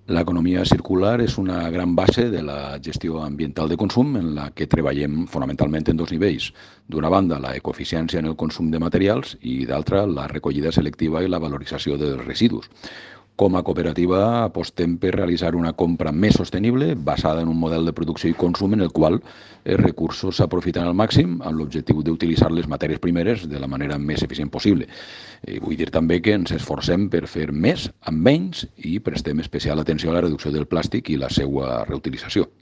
L'economia circular és una gran base de la gestió ambiental de consum en la que treballem fonamentalment en dos nivells. D'una banda, la ecoeficiència en el consum de materials i, d'altra, la recollida selectiva i la valorització dels residus. Com a cooperativa apostem per realitzar una compra més sostenible basada en un model de producció i consum en el qual els recursos s'aprofiten al màxim amb l'objectiu d'utilitzar les matèries primeres de la manera més eficient possible. Vull dir també que ens esforcem per fer més amb menys i prestem especial atenció a la reducció del plàstic i la seva reutilització.